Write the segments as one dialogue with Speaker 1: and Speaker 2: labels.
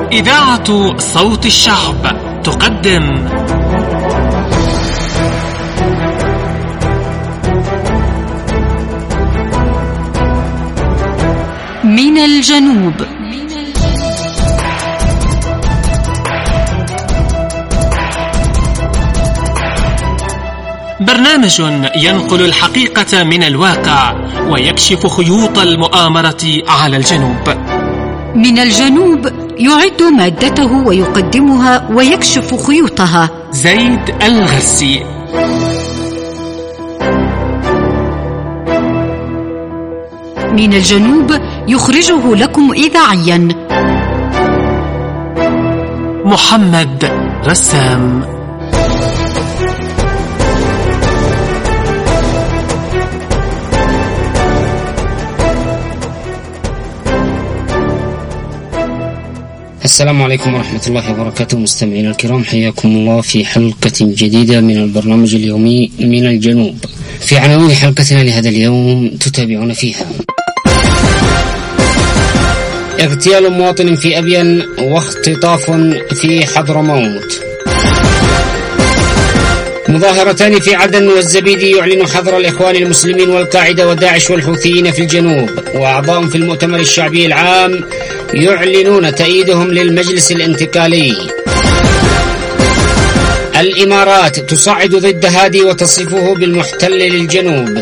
Speaker 1: إذاعة صوت الشعب تقدم
Speaker 2: من الجنوب.
Speaker 1: برنامج ينقل الحقيقة من الواقع ويكشف خيوط المؤامرة على الجنوب.
Speaker 2: من الجنوب يعد مادته ويقدمها ويكشف خيوطها
Speaker 1: زيد الغسي.
Speaker 2: من الجنوب يخرجه لكم إذاعيا
Speaker 1: محمد رسام.
Speaker 3: السلام عليكم ورحمة الله وبركاته. مستمعينا الكرام، حياكم الله في حلقة جديدة من البرنامج اليومي من الجنوب. في عناوين حلقتنا لهذا اليوم تتابعون فيها: اغتيال مواطن في أبين واختطاف في حضرموت، مظاهرتان في عدن والزبيدي يعلن حظر الإخوان المسلمين والقاعدة وداعش والحوثيين في الجنوب، وأعضاء في المؤتمر الشعبي العام يعلنون تأييدهم للمجلس الانتقالي. الإمارات تصعد ضد هادي وتصفه بالمحتل للجنوب.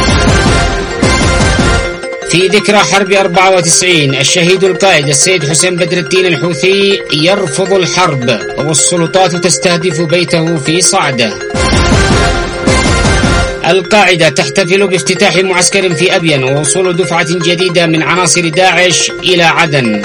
Speaker 3: في ذكرى حرب 94 الشهيد القائد السيد حسين بدر الدين الحوثي يرفض الحرب والسلطات تستهدف بيته في صعدة. القاعدة تحتفل بافتتاح معسكر في أبين ووصول دفعة جديدة من عناصر داعش إلى عدن.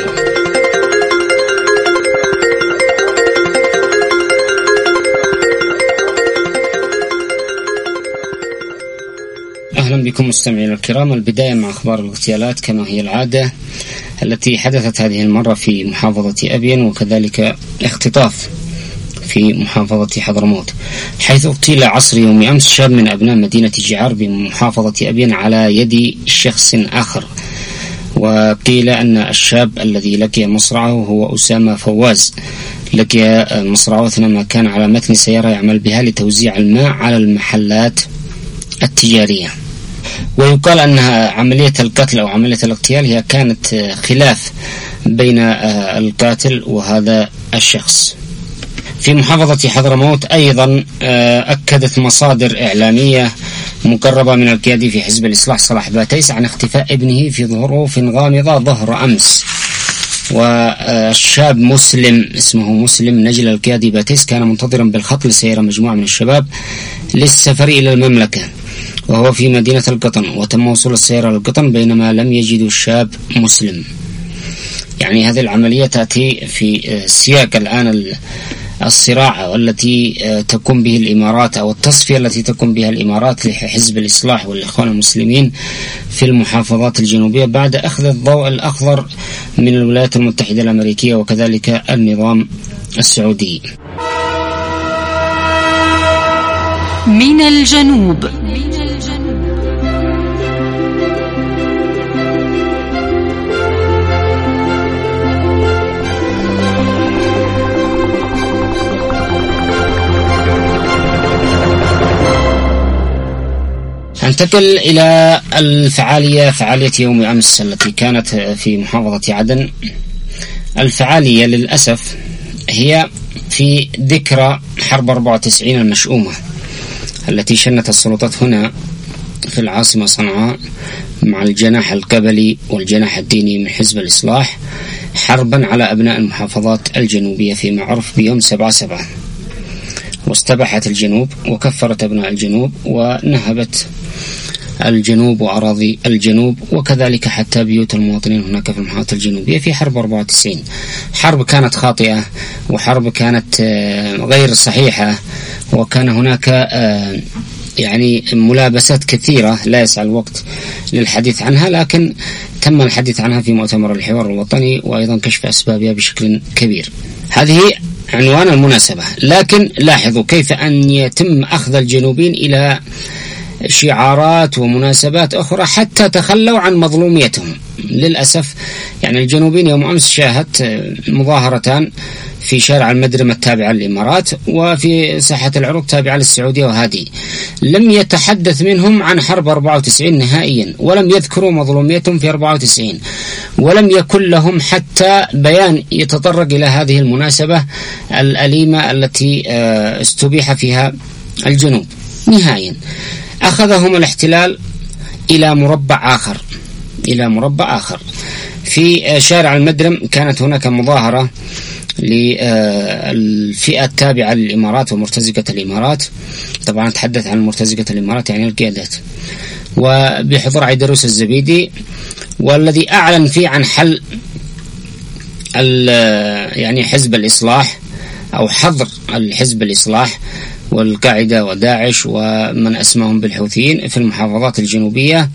Speaker 3: أهلا بكم مستمعينا الكرام. البداية مع أخبار الاغتيالات كما هي العادة التي حدثت هذه المرة في محافظة أبين، وكذلك اختطاف في محافظة حضرموت، حيث اغتيل عصر يوم أمس شاب من أبناء مدينة جعار بمحافظة أبين على يد شخص آخر. وقيل أن الشاب الذي لقي مصرعه هو أسامة فواز، لقي مصرعه أثناء كان على متن سيارة يعمل بها لتوزيع الماء على المحلات التجارية. ويقال أنها عملية القتل أو عملية الاغتيال هي كانت خلاف بين القاتل وهذا الشخص. في محافظة حضرموت أيضا أكدت مصادر إعلامية مقربة من القيادي في حزب الإصلاح صلاح باتيس عن اختفاء ابنه في ظروف غامضة ظهر أمس. والشاب مسلم اسمه مسلم نجل القيادي باتيس كان منتظرا بالخط لسيارة مجموعة من الشباب للسفر إلى المملكة، وهو في مدينة القطن، وتم وصول السيارة للقطن بينما لم يجدوا الشاب مسلم. يعني هذه العملية تأتي في سياق الآن الصراع والتي تقوم به الإمارات أو التصفية التي تقوم بها الإمارات لحزب الإصلاح والإخوان المسلمين في المحافظات الجنوبية بعد أخذ الضوء الأخضر من الولايات المتحدة الأمريكية وكذلك النظام السعودي.
Speaker 2: من الجنوب.
Speaker 3: ننتقل إلى فعالية يوم أمس التي كانت في محافظة عدن. الفعالية للأسف هي في ذكرى حرب 94 المشؤومة التي شنت السلطات هنا في العاصمة صنعاء مع الجناح القبلي والجناح الديني من حزب الإصلاح حربا على أبناء المحافظات الجنوبية فيما عرف بيوم 7/7، واستباحت الجنوب وكفرت أبناء الجنوب ونهبت الجنوب وأراضي الجنوب وكذلك حتى بيوت المواطنين هناك في المحافظات الجنوبية في حرب 94. حرب كانت خاطئة وحرب كانت غير صحيحة، وكان هناك يعني ملابسات كثيرة لا يسع الوقت للحديث عنها، لكن تم الحديث عنها في مؤتمر الحوار الوطني وأيضا كشف أسبابها بشكل كبير. هذه عنوان المناسبة. لكن لاحظوا كيف أن يتم أخذ الجنوبيين إلى شعارات ومناسبات أخرى حتى تخلوا عن مظلوميتهم. للأسف يعني الجنوبيين يوم أمس شاهدت مظاهرتان في شارع المدرمة التابعة للإمارات وفي ساحة العروض تابعة للسعودية، وهذه لم يتحدث منهم عن حرب 94 نهائيا، ولم يذكروا مظلوميتهم في 94، ولم يكن لهم حتى بيان يتطرق إلى هذه المناسبة الأليمة التي استبيح فيها الجنوب نهائيا. أخذهم الاحتلال إلى مربع آخر في شارع المدرم. كانت هناك مظاهرة للفئة التابعة للإمارات ومرتزقة الإمارات، طبعا أتحدث عن مرتزقة الإمارات يعني القيادات، وبحضور عيدروس الزبيدي، والذي أعلن فيه عن حل يعني حزب الإصلاح أو حظر الحزب الإصلاح والقاعدة وداعش ومن أسماهم بالحوثيين في المحافظات الجنوبية،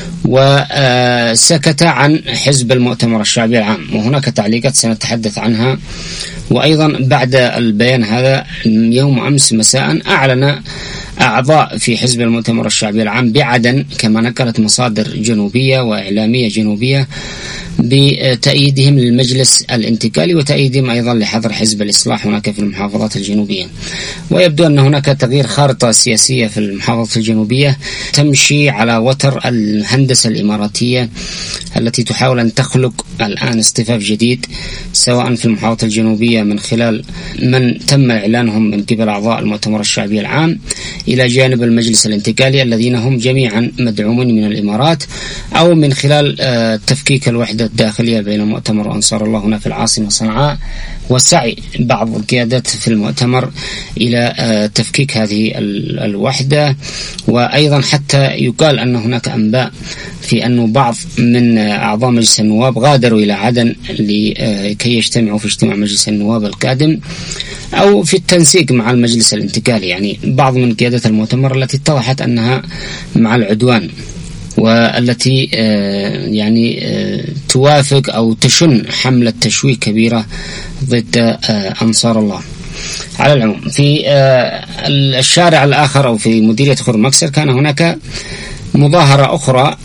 Speaker 3: وسكت عن حزب المؤتمر الشعبي العام. وهناك تعليقات سنتحدث عنها. وأيضا بعد البيان هذا يوم أمس مساء أعلن أعضاء في حزب المؤتمر الشعبي العام بعدن كما نقلت مصادر جنوبية وإعلامية جنوبية بتأييدهم للمجلس الانتقالي وتأييدهم أيضا لحظر حزب الإصلاح هناك في المحافظات الجنوبية. ويبدو أن هناك تغيير خارطة سياسية في المحافظة الجنوبية تمشي على وتر الهندسة الإماراتية التي تحاول أن تخلق الآن اصطفاف جديد سواء في المحافظة الجنوبية من خلال من تم إعلانهم من قبل أعضاء المؤتمر الشعبي العام إلى جانب المجلس الانتقالي الذين هم جميعا مدعومين من الإمارات، أو من خلال تفكيك الوحدة الداخلية بين المؤتمر وأنصار الله هنا في العاصمة صنعاء، وسعي بعض القيادات في المؤتمر إلى تفكيك هذه الوحدة. وأيضا حتى يقال أن هناك أنباء في أن بعض من أعضاء مجلس النواب غادروا إلى عدن لكي يجتمعوا في اجتماع مجلس النواب القادم أو في التنسيق مع المجلس الانتقالي، يعني بعض من قيادات المؤتمر التي اتضحت أنها مع العدوان والتي يعني توافق أو تشن حملة تشويه كبيرة ضد أنصار الله. على العموم في الشارع الآخر أو في مديرية خور مكسر كان هناك مظاهرة أخرى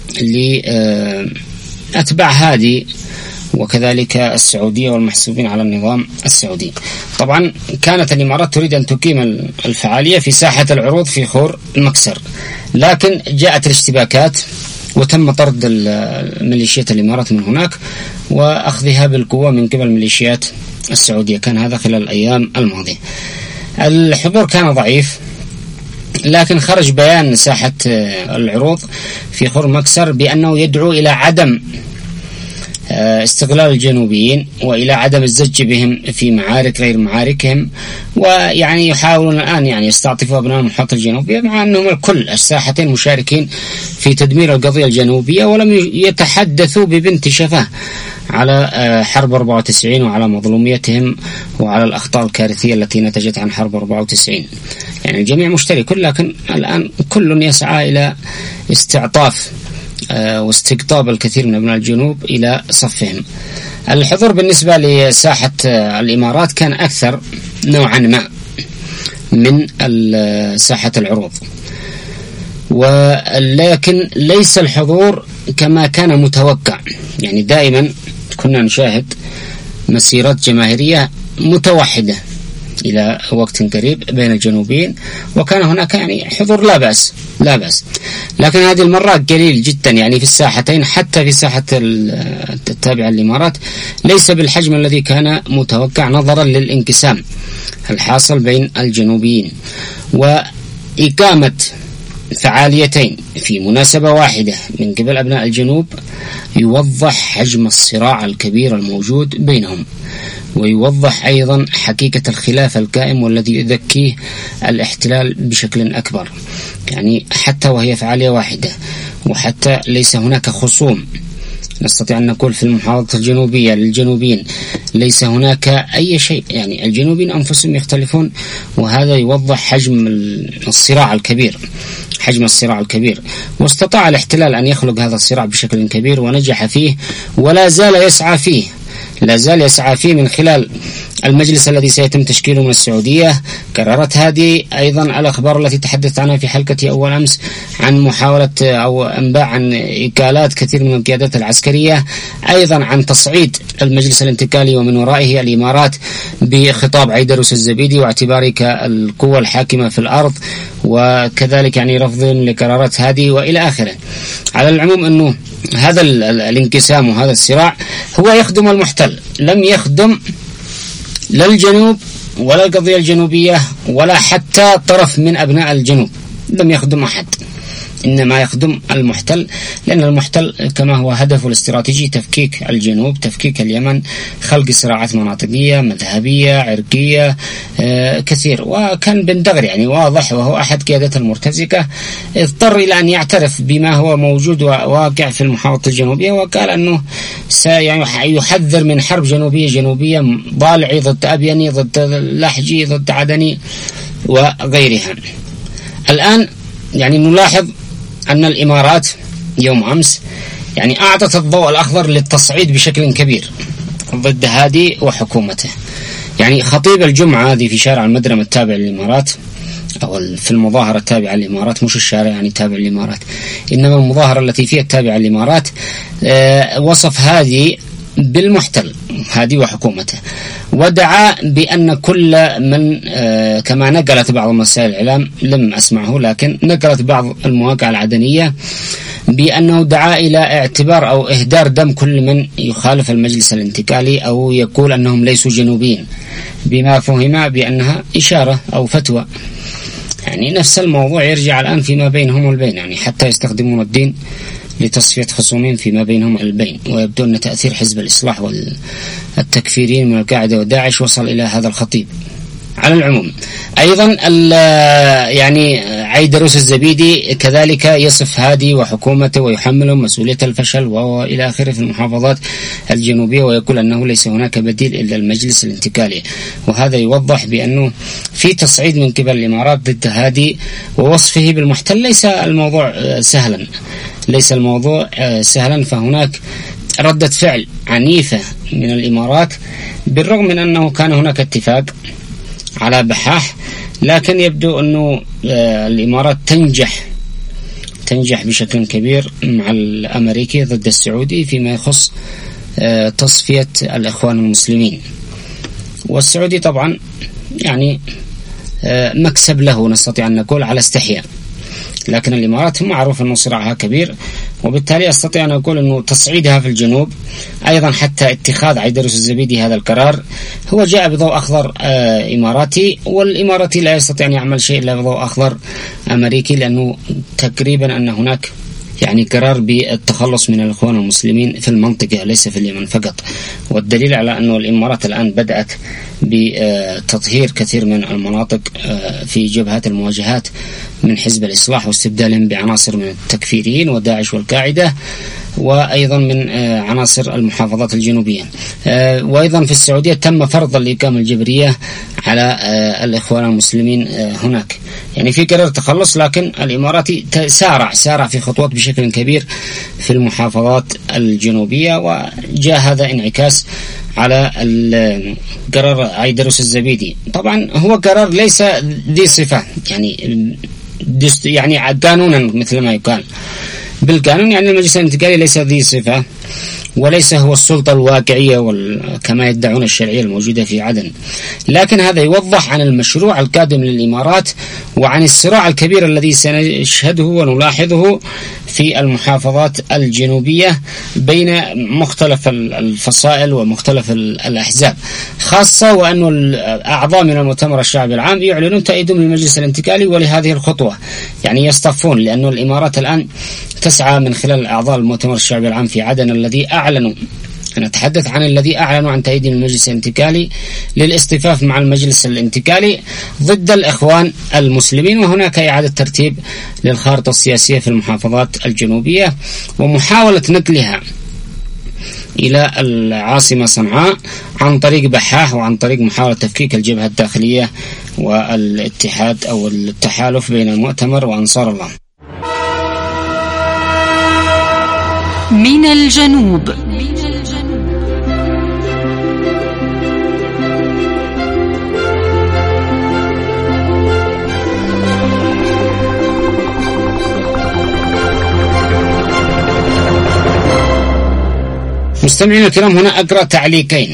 Speaker 3: لأتباع هادي وكذلك السعودية والمحسوبين على النظام السعودي. طبعا كانت الإمارات تريد أن تقيم الفعالية في ساحة العروض في خور مكسر، لكن جاءت الاشتباكات وتم طرد ميليشيات الإمارات من هناك وأخذها بالقوة من قبل ميليشيات السعودية. كان هذا خلال الأيام الماضية. الحضور كان ضعيف، لكن خرج بيان ساحة العروض في خور مكسر بأنه يدعو إلى عدم استغلال الجنوبيين وإلى عدم الزج بهم في معارك غير معاركهم، ويعني يحاولون الآن يعني يستعطفوا أبناء المحافظة الجنوبية مع أنهم الكل الساحتين مشاركين في تدمير القضية الجنوبية، ولم يتحدثوا ببنت شفاه على حرب 94 وعلى مظلوميتهم وعلى الأخطاء الكارثية التي نتجت عن حرب 94. يعني الجميع مشترك، لكن الآن كل يسعى إلى استعطاف واستقطاب الكثير من أبناء الجنوب إلى صفهم. الحضور بالنسبة لساحة الإمارات كان أكثر نوعا ما من ساحة العروض، ولكن ليس الحضور كما كان متوقع. يعني دائما كنا نشاهد مسيرات جماهيرية متوحدة إلى وقت قريب بين الجنوبيين، وكان هناك يعني حضور لا بأس، لكن هذه المرة قليل جدا يعني في الساحتين، حتى في ساحة التابعة للإمارات ليس بالحجم الذي كان متوقع نظرا للانقسام الحاصل بين الجنوبيين. وإقامة فعاليتين في مناسبة واحدة من قبل أبناء الجنوب يوضح حجم الصراع الكبير الموجود بينهم، ويوضح أيضا حقيقة الخلاف القائم والذي يذكيه الاحتلال بشكل أكبر. يعني حتى وهي فعالية واحدة، وحتى ليس هناك خصوم، نستطيع أن نقول في المحافظة الجنوبية للجنوبيين ليس هناك أي شيء، يعني الجنوبيين أنفسهم يختلفون، وهذا يوضح حجم الصراع الكبير. واستطاع الاحتلال أن يخلق هذا الصراع بشكل كبير ونجح فيه ولا زال يسعى فيه، لا زال يسعى فيه من خلال المجلس الذي سيتم تشكيله من السعودية. قرارات هذه أيضا الأخبار التي تحدثت عنها في حلقة أول أمس عن محاولة أو أنباء عن إكالات كثير من القيادات العسكرية، أيضا عن تصعيد المجلس الانتقالي ومن ورائه الإمارات بخطاب عيدروس الزبيدي واعتباره كالقوة الحاكمة في الأرض، وكذلك يعني رفض لقرارات هذه وإلى آخره. على العموم أنه هذا الانقسام وهذا الصراع هو يخدم المحتل، لم يخدم لا الجنوب ولا القضية الجنوبية ولا حتى طرف من أبناء الجنوب، لم يخدم أحد، إنما يخدم المحتل، لأن المحتل كما هو هدفه الاستراتيجي تفكيك الجنوب، تفكيك اليمن، خلق صراعات مناطقية مذهبية عرقية كثير. وكان بن دغر يعني واضح، وهو أحد قيادات المرتزقة، اضطر إلى أن يعترف بما هو موجود وواقع في المحافظة الجنوبية، وقال أنه سيحذر من حرب جنوبية ضالعي ضد أبيني ضد لحجي ضد عدني وغيرها. الآن يعني نلاحظ أن الإمارات يوم أمس يعني أعطت الضوء الأخضر للتصعيد بشكل كبير ضد هادي وحكومته. يعني خطيب الجمعة هذه في شارع المدرم التابع للإمارات، أو في المظاهرة التابعة للإمارات، مش الشارع يعني تابع للإمارات، إنما المظاهرة التي فيها التابعة للإمارات، وصف هادي بالمحتل، هادي وحكومته، ودعا بأن كل من كما نقلت بعض وسائل الإعلام، لم أسمعه لكن نقلت بعض المواقع العدنية، بأنه دعا إلى اعتبار أو إهدار دم كل من يخالف المجلس الانتقالي أو يقول أنهم ليسوا جنوبيين، بما فهم بأنها إشارة أو فتوى. يعني نفس الموضوع يرجع الآن فيما بينهم والبين، يعني حتى يستخدمون الدين لتصفية خصومين فيما بينهم البين. ويبدو أن تأثير حزب الإصلاح والتكفيرين من القاعدة وداعش وصل إلى هذا الخطيب. على العموم أيضا يعني عيدروس الزبيدي كذلك يصف هادي وحكومته ويحملهم مسؤولية الفشل وإلى آخره في المحافظات الجنوبية، ويقول أنه ليس هناك بديل إلا المجلس الانتقالي. وهذا يوضح بأنه في تصعيد من قبل الإمارات ضد هادي ووصفه بالمحتل. ليس الموضوع سهلا، فهناك ردة فعل عنيفة من الإمارات، بالرغم من أنه كان هناك اتفاق على بحاح، لكن يبدو أنه الإمارات تنجح بشكل كبير مع الأمريكي ضد السعودي فيما يخص تصفية الإخوان المسلمين. والسعودي طبعا يعني مكسب له نستطيع أن نقول على استحياء، لكن الإمارات معروف أنه صراعها كبير، وبالتالي أستطيع أن أقول أنه تصعيدها في الجنوب أيضا حتى اتخاذ عيدروس الزبيدي هذا القرار هو جاء بضوء أخضر إماراتي، والإماراتي لا يستطيع أن يعمل شيء إلا بضوء أخضر أمريكي، لأنه تقريبا أن هناك يعني قرار بالتخلص من الإخوان المسلمين في المنطقة ليس في اليمن فقط. والدليل على أنه الإمارات الآن بدأت بتطهير كثير من المناطق في جبهات المواجهات من حزب الإصلاح واستبدالهم بعناصر من التكفيريين وداعش والقاعدة، وأيضا من عناصر المحافظات الجنوبية. وأيضا في السعودية تم فرض الإقامة الجبرية على الإخوان المسلمين هناك. يعني في قرار تخلص، لكن الإماراتي سارع في خطوات بشكل كبير في المحافظات الجنوبية، وجاء هذا انعكاس على قرار عيدروس الزبيدي. طبعا هو قرار ليس ذي صفة، يعني قانونا مثل ما يقال بالقانون، يعني المجلس الانتقالي ليس ذي صفة وليس هو السلطة الواقعية كما يدعون الشرعية الموجودة في عدن. لكن هذا يوضح عن المشروع القادم للإمارات وعن الصراع الكبير الذي سنشهده ونلاحظه في المحافظات الجنوبية بين مختلف الفصائل ومختلف الأحزاب، خاصة وأن الأعضاء من المؤتمر الشعبي العام يعلنون تأييدهم للمجلس الانتقالي ولهذه الخطوة، يعني يصطفون، لأن الإمارات الآن تسعى من خلال أعضاء المؤتمر الشعبي العام في عدن الذي أعلنوا، أنا أتحدث عن الذي أعلنوا عن تأييد المجلس الانتقالي، للاصطفاف مع المجلس الانتقالي ضد الإخوان المسلمين. وهناك إعادة ترتيب للخارطة السياسية في المحافظات الجنوبية ومحاولة نقلها إلى العاصمة صنعاء عن طريق بحاح وعن طريق محاولة تفكيك الجبهة الداخلية والاتحاد أو التحالف بين المؤتمر وأنصار الله.
Speaker 2: من الجنوب.
Speaker 3: مستمعينا الكرام، هنا أقرأ تعليقين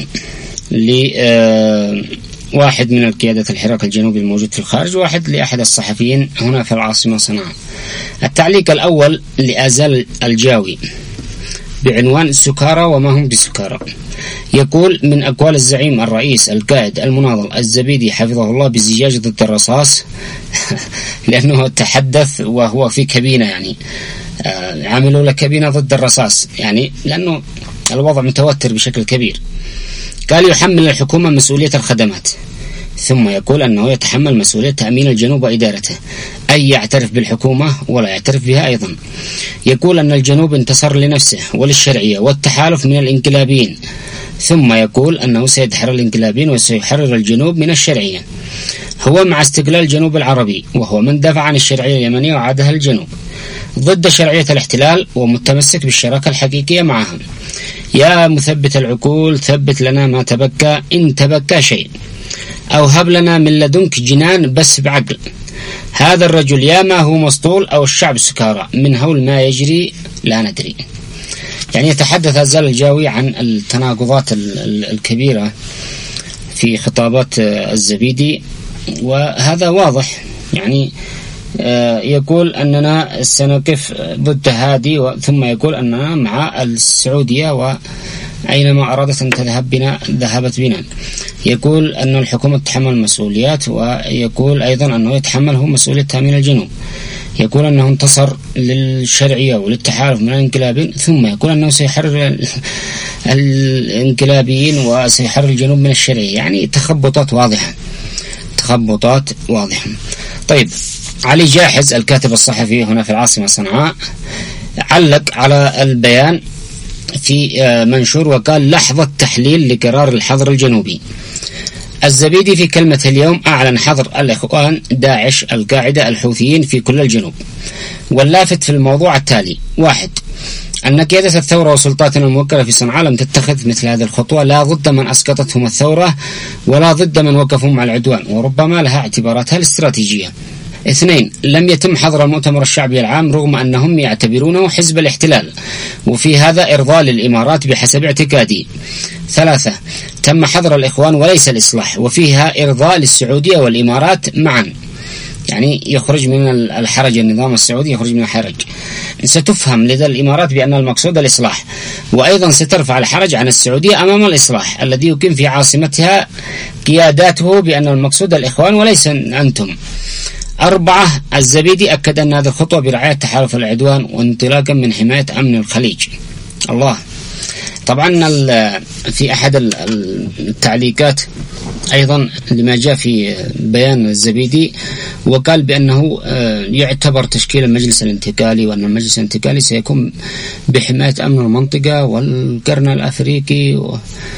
Speaker 3: لواحد من القيادة الحراك الجنوبي الموجود في الخارج، واحد لأحد الصحفيين هنا في العاصمة صنعاء. التعليق الأول لآزال الجاوي بعنوان السكارى وما هم بسكارى، يقول: من أقوال الزعيم الرئيس القائد المناضل الزبيدي حفظه الله بزجاج ضد الرصاص لأنه تحدث وهو في كابينة، يعني عملوا له كابينة ضد الرصاص، يعني لأنه الوضع متوتر بشكل كبير. قال: يحمل الحكومة مسؤولية الخدمات، ثم يقول أنه يتحمل مسؤولية تأمين الجنوب وإدارته، أي يعترف بالحكومة ولا يعترف بها أيضا. يقول أن الجنوب انتصر لنفسه وللشرعية والتحالف من الانقلابيين، ثم يقول أنه سيدحر الانقلابيين وسيحرر الجنوب من الشرعية. هو مع استقلال الجنوب العربي، وهو من دافع عن الشرعية اليمنية وعادها الجنوب، ضد شرعية الاحتلال ومتمسك بالشراكة الحقيقية معهم. يا مثبت العقول، ثبت لنا ما تبقى إن تبقى شيء، أو هب لنا من لدنك جنان بس بعقل. هذا الرجل يا ما هو مسطول أو الشعب سكارى، من هول ما يجري لا ندري. يعني يتحدث آزال الجاوي عن التناقضات الكبيرة في خطابات الزبيدي، وهذا واضح. يعني يقول أننا سنقف ضد هادي، ثم يقول أننا مع السعودية وأينما أرادت أن تذهب بنا ذهبت بنا. يقول أن الحكومة تتحمل المسؤوليات، ويقول أيضا أنه يتحمله مسؤولية تأمين الجنوب. يقول أنه انتصر للشرعية وللتحالف من الانقلابين، ثم يقول أنه سيحرر الانقلابيين وسيحرر الجنوب من الشرعية. يعني تخبطات واضحة. طيب، علي جاحز الكاتب الصحفي هنا في العاصمة صنعاء علق على البيان في منشور وقال: لحظة تحليل لقرار الحظر الجنوبي. الزبيدي في كلمة اليوم أعلن حظر الإخوان داعش القاعدة الحوثيين في كل الجنوب. واللافت في الموضوع التالي: 1. أن قيادة الثورة وسلطاتنا الموكلة في صنعاء لم تتخذ مثل هذه الخطوة، لا ضد من أسقطتهم الثورة ولا ضد من وقفوا مع العدوان، وربما لها اعتباراتها الاستراتيجية. 2. لم يتم حظر المؤتمر الشعبي العام رغم أنهم يعتبرونه حزب الاحتلال، وفي هذا إرضاء للإمارات بحسب اعتقادي. 3. تم حظر الإخوان وليس الإصلاح، وفيها إرضاء للسعودية والإمارات معا. يعني يخرج من الحرج، النظام السعودي يخرج من الحرج. ستفهم لدى الإمارات بأن المقصود الإصلاح، وأيضا سترفع الحرج عن السعودية أمام الإصلاح الذي يقيم في عاصمتها قياداته بأن المقصود الإخوان وليس أنتم. 4. الزبيدي أكد أن هذه الخطوة برعاية تحالف العدوان وانطلاقا من حماية أمن الخليج. الله. طبعا في أحد التعليقات أيضا لما جاء في بيان الزبيدي، وقال بأنه يعتبر تشكيل المجلس الانتقالي، وأن المجلس الانتقالي سيكون بحماية أمن المنطقة والقرن الأفريقي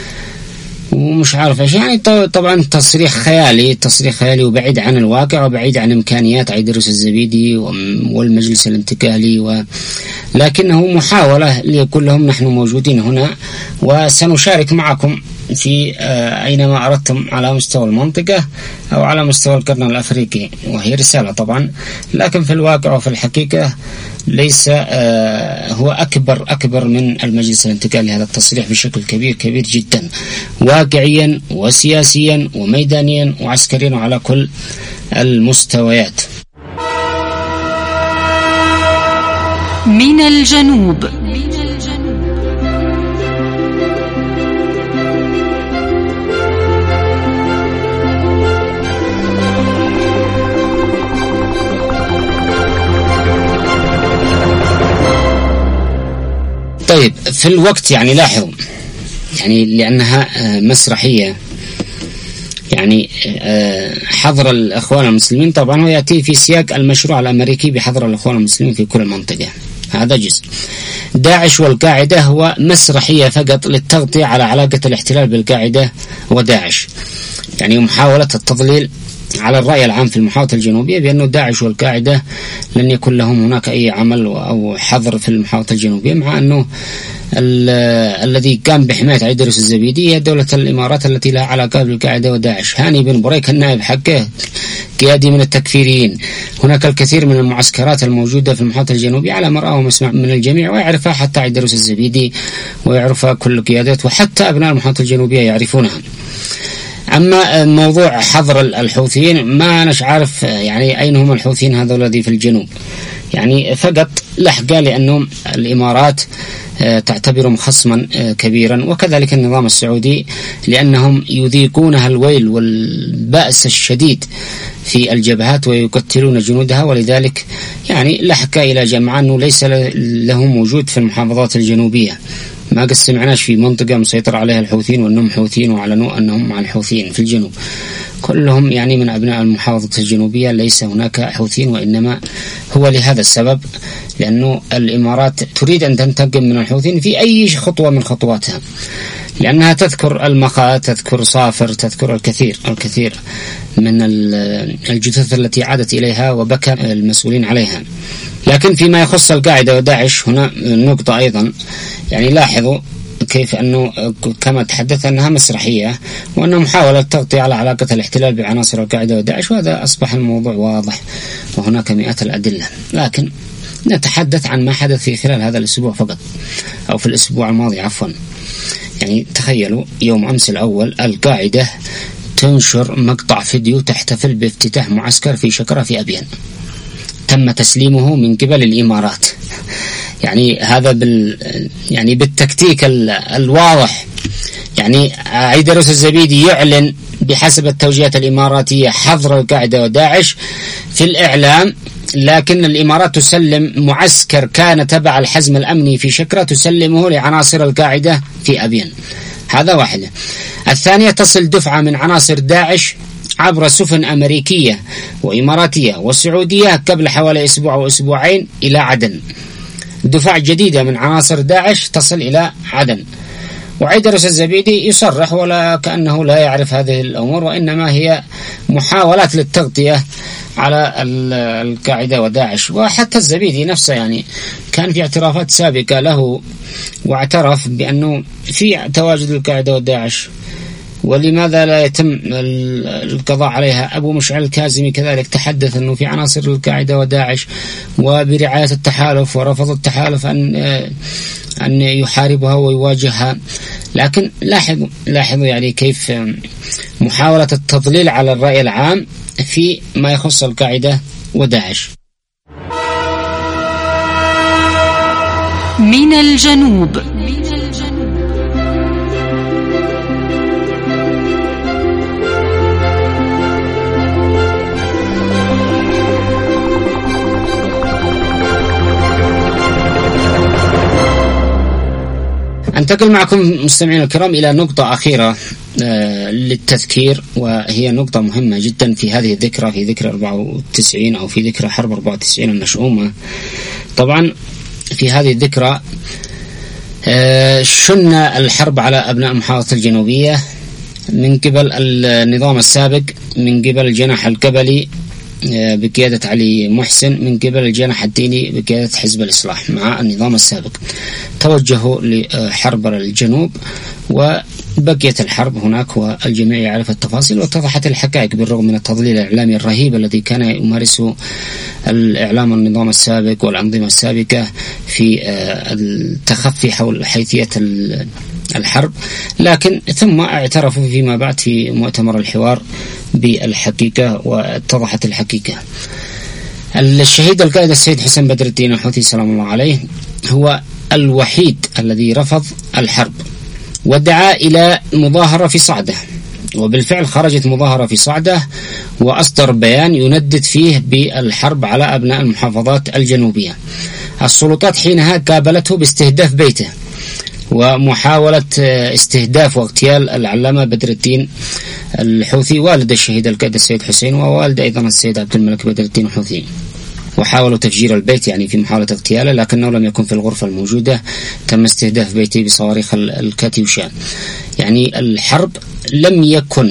Speaker 3: ومش عارف ايش. يعني طبعا تصريح خيالي وبعيد عن الواقع وبعيد عن امكانيات عيدروس الزبيدي والمجلس الانتقالي، لكنه محاولة ليقول لهم نحن موجودين هنا وسنشارك معكم في أينما أردتم على مستوى المنطقة أو على مستوى القرن الأفريقي. وهي رسالة طبعا، لكن في الواقع وفي الحقيقة ليس هو أكبر من المجلس الانتقالي. هذا التصريح بشكل كبير جدا، واقعيا وسياسيا وميدانيا وعسكريا وعلى كل المستويات.
Speaker 2: من الجنوب.
Speaker 3: طيب، في الوقت يعني لاحظوا، يعني لأنها مسرحية، يعني حظر الأخوان المسلمين طبعا هو يأتي في سياق المشروع الأمريكي بحظر الأخوان المسلمين في كل المنطقة، هذا جزء. داعش والقاعدة هو مسرحية فقط للتغطية على علاقة الاحتلال بالقاعدة وداعش، يعني محاولة التضليل على الرأي العام في المحافظة الجنوبية بأنه داعش والقاعدة لن يكون لهم هناك أي عمل أو حظر في المحافظة الجنوبية، مع أنه الذي قام بحماية عيدروس الزبيدي هي دولة الإمارات التي لها علاقة بالقاعدة وداعش. هاني بن بريك النائب حقه قيادي من التكفيريين. هناك الكثير من المعسكرات الموجودة في المحافظة الجنوبية على مرأى ومسمع من الجميع، ويعرفها حتى عيدروس الزبيدي ويعرفها كل القيادات، وحتى أبناء المحافظة الجنوبية يعرفونها. أما موضوع حظر الحوثيين ما نش عارف يعني أين هم الحوثيين هذول الذي في الجنوب، يعني فقط لحقة لأنه الإمارات تعتبرهم خصما كبيرا، وكذلك النظام السعودي لأنهم يذيقونها الويل والبأس الشديد في الجبهات ويقتلون جنودها، ولذلك يعني لحقة إلى جماعة أنه ليس لهم وجود في المحافظات الجنوبية. ما قد سمعناش في منطقة مسيطر عليها الحوثيين وأنهم حوثيين وأعلنوا أنهم مع الحوثيين في الجنوب، كلهم يعني من أبناء المحافظة الجنوبية ليس هناك حوثيين، وإنما هو لهذا السبب لأنه الإمارات تريد أن تنتقم من الحوثيين في أي خطوة من خطواتها، لأنها تذكر المقا، تذكر صافر، تذكر الكثير من الجثث التي عادت إليها وبكى المسؤولين عليها. لكن فيما يخص القاعدة وداعش هنا نقطة أيضا، يعني لاحظوا كيف أنه كما تحدث أنها مسرحية وأنه محاولة تغطية على علاقة الاحتلال بعناصر القاعدة وداعش، وهذا أصبح الموضوع واضح وهناك مئات الأدلة. لكن نتحدث عن ما حدث في خلال هذا الأسبوع فقط، أو في الأسبوع الماضي عفوا. يعني تخيلوا يوم أمس الأول القاعدة تنشر مقطع فيديو تحتفل بافتتاح معسكر في شكرة في أبين، تم تسليمه من قبل الإمارات. يعني هذا يعني بالتكتيك الواضح، يعني عيدروس الزبيدي يعلن بحسب التوجيهات الإماراتية حظر القاعدة وداعش في الإعلام، لكن الإمارات تسلم معسكر كان تبع الحزم الأمني في شكرة تسلمه لعناصر القاعدة في أبين. هذا واحدة. الثانية تصل دفعة من عناصر داعش عبر سفن أمريكية وإماراتية وسعودية قبل حوالي أسبوع أو أسبوعين إلى عدن، دفاع جديدة من عناصر داعش تصل إلى عدن، وعيدروس الزبيدي يصرح ولا كأنه لا يعرف هذه الأمور، وإنما هي محاولات للتغطية على القاعدة وداعش. وحتى الزبيدي نفسه يعني كان في اعترافات سابقة له واعترف بأنه في تواجد القاعدة وداعش، ولماذا لا يتم القضاء عليها. أبو مشعل الكاظمي كذلك تحدث أنه في عناصر القاعدة وداعش وبرعاية التحالف، ورفض التحالف أن يحاربها ويواجهها. لكن لاحظوا يعني كيف محاولة التضليل على الرأي العام في ما يخص القاعدة وداعش.
Speaker 2: من الجنوب.
Speaker 3: أنتقل معكم مستمعين الكرام إلى نقطة أخيرة للتذكير، وهي نقطة مهمة جدا في هذه الذكرى، في ذكرى 94 أو في ذكرى حرب 94 المشؤومة. طبعا في هذه الذكرى شن الحرب على أبناء المحافظة الجنوبية من قبل النظام السابق، من قبل الجناح القبلي بقيادة علي محسن، من قبل الجناح الديني بقيادة حزب الإصلاح مع النظام السابق. توجهوا لحرب الجنوب وبقيت الحرب هناك، والجميع يعرف التفاصيل واتضحت الحقائق بالرغم من التضليل الإعلامي الرهيب الذي كان يمارسه الإعلام النظام السابق والأنظمة السابقة في التخفي حول حيثية الحرب. لكن ثم اعترفوا فيما بعد في مؤتمر الحوار بالحقيقة واتضحت الحقيقة. الشهيد القائد السيد حسن بدر الدين الحوثي سلام الله عليه هو الوحيد الذي رفض الحرب ودعا إلى مظاهرة في صعدة، وبالفعل خرجت مظاهرة في صعدة وأصدر بيان يندد فيه بالحرب على أبناء المحافظات الجنوبية. السلطات حينها قابلته باستهداف بيته ومحاولة استهداف واغتيال العلامة بدر الدين الحوثي والد الشهيد القائد السيد حسين، ووالد أيضا السيد عبد الملك بدر الدين الحوثي، وحاولوا تفجير البيت يعني في محاولة اغتياله، لكنه لم يكن في الغرفة الموجودة، تم استهداف بيته بصواريخ الكاتيوشا. يعني الحرب لم يكن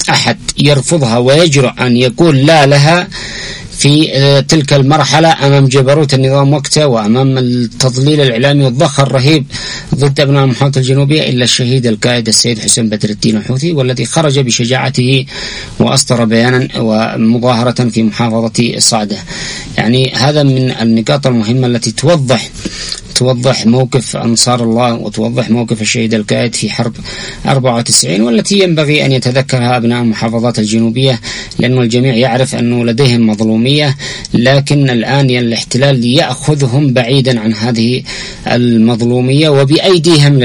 Speaker 3: أحد يرفضها ويجرؤ أن يقول لا لها في تلك المرحلة أمام جبروت النظام وقته وأمام التضليل الإعلامي والضخ الرهيب ضد أبناء المحافظة الجنوبية إلا الشهيد القائد السيد حسين بدر الدين الحوثي، والذي خرج بشجاعته وأصدر بيانا ومظاهرة في محافظة صعدة. يعني هذا من النقاط المهمة التي توضح موقف أنصار الله وتوضح موقف الشهيد القائد في حرب 94، والتي ينبغي أن يتذكرها أبناء المحافظات الجنوبية، لأن الجميع يعرف أنه لديهم مظلومية، لكن الآن الاحتلال يأخذهم بعيدا عن هذه المظلومية وبأيديهم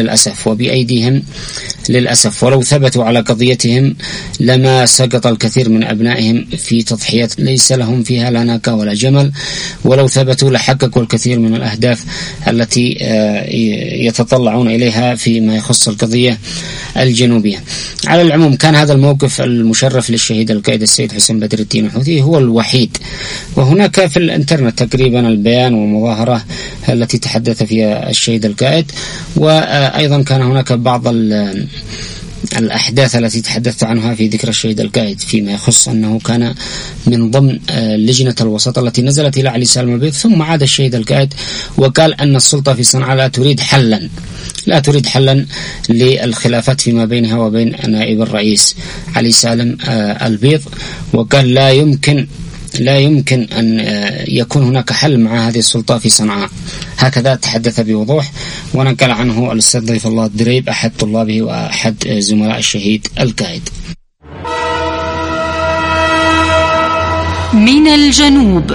Speaker 3: للأسف. ولو ثبتوا على قضيتهم لما سقط الكثير من أبنائهم في تضحيات ليس لهم فيها لا ناقة ولا جمل، ولو ثبتوا لحققوا الكثير من الأهداف التي يتطلعون إليها فيما يخص القضية الجنوبية. على العموم كان هذا الموقف المشرف للشهيد القائد السيد حسين بدر الدين الحوثي هو الوحيد، وهناك في الانترنت تقريبا البيان والمظاهرة التي تحدث فيها الشهيد القائد، وأيضا كان هناك بعض الأحداث التي تحدثت عنها في ذكر الشهيد القائد فيما يخص أنه كان من ضمن لجنة الوسط التي نزلت إلى علي سالم البيض، ثم عاد الشهيد القائد وقال أن السلطة في صنعاء لا تريد حلا للخلافات فيما بينها وبين نائب الرئيس علي سالم البيض، وقال لا يمكن أن يكون هناك حل مع هذه السلطة في صنعاء. هكذا تحدث بوضوح، ونقل عنه الأستاذ ضيف الله الدريب أحد طلابه وأحد زملاء الشهيد القائد.
Speaker 2: من الجنوب.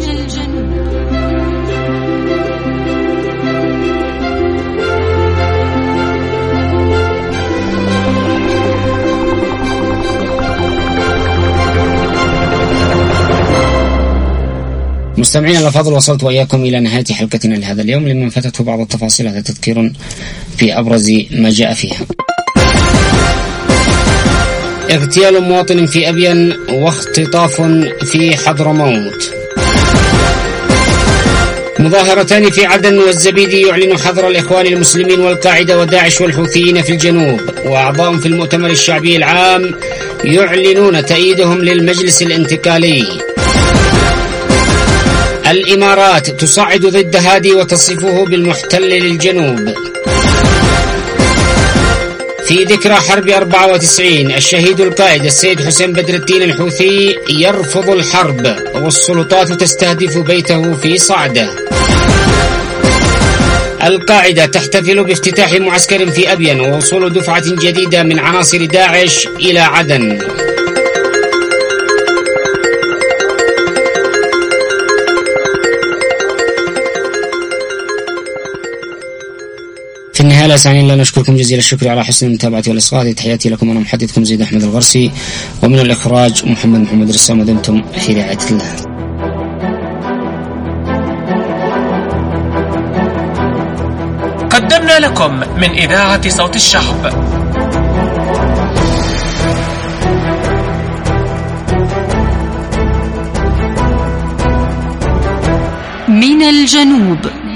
Speaker 3: مستمعين الأفاضل، وصلت وإياكم إلى نهاية حلقتنا لهذا اليوم. لمن فاتته بعض التفاصيل هذا تذكير في أبرز ما جاء فيها. اغتيال مواطن في أبين واختطاف في حضرموت. مظاهرتان في عدن والزبيدي يعلن حظر الإخوان المسلمين والقاعدة وداعش والحوثيين في الجنوب، وأعضاء في المؤتمر الشعبي العام يعلنون تأييدهم للمجلس الانتقالي. الإمارات تصعد ضد هادي وتصفه بالمحتل للجنوب. في ذكرى حرب 94 الشهيد القائد السيد حسين بدر الدين الحوثي يرفض الحرب والسلطات تستهدف بيته في صعدة. القاعدة تحتفل بافتتاح معسكر في أبين ووصول دفعة جديدة من عناصر داعش إلى عدن. في النهاية لا يسعني إلا أن أشكركم جزيل الشكر على حسن المتابعة والإصغاء. تحياتي لكم أنا محدثكم زيد أحمد الغرسي، ومن الإخراج محمد رسام، ودمتم في رعاية الله.
Speaker 1: قدمنا لكم من إذاعة صوت الشعب
Speaker 2: من الجنوب.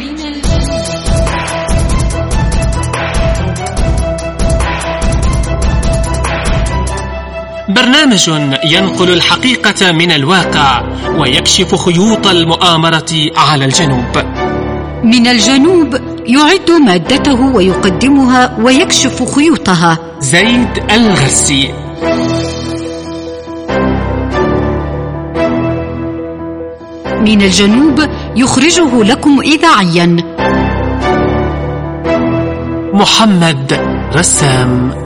Speaker 1: برنامج ينقل الحقيقة من الواقع ويكشف خيوط المؤامرة على الجنوب.
Speaker 2: من الجنوب يعد مادته ويقدمها ويكشف خيوطها
Speaker 1: زيد الغرسي.
Speaker 2: من الجنوب يخرجه لكم إذاعيا
Speaker 1: محمد رسام.